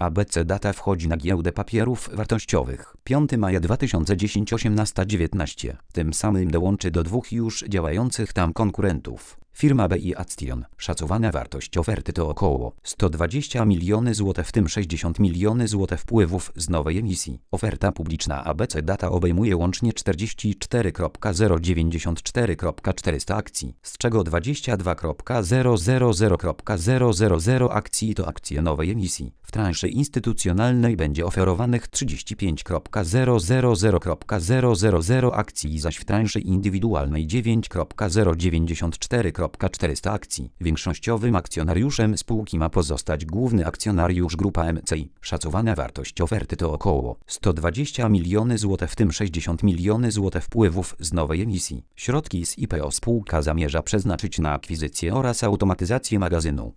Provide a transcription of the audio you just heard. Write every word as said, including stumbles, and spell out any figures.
A B C Data wchodzi na giełdę papierów wartościowych. piątego maja dwa tysiące dziesiątego osiemnaście dziewiętnaście. Tym samym dołączy do dwóch już działających tam konkurentów. Firma B I Action. Szacowana wartość oferty to około sto dwadzieścia milionów złotych, w tym sześćdziesiąt milionów złotych wpływów z nowej emisji. Oferta publiczna A B C Data obejmuje łącznie czterdzieści cztery tysiące dziewięćdziesiąt cztery tysiące czterysta akcji, z czego dwadzieścia dwa tysiące zero zero zero akcji to akcje nowej emisji. W transzy instytucjonalnej będzie oferowanych trzydzieści pięć tysięcy zero zero zero akcji, zaś w transzy indywidualnej dziewięć tysięcy dziewięćdziesiąt cztery tysiące czterysta akcji. Większościowym akcjonariuszem spółki ma pozostać główny akcjonariusz Grupa M C I. Szacowana wartość oferty to około sto dwadzieścia milionów złotych, w tym sześćdziesiąt milionów złotych wpływów z nowej emisji. Środki z I P O spółka zamierza przeznaczyć na akwizycję oraz automatyzację magazynu.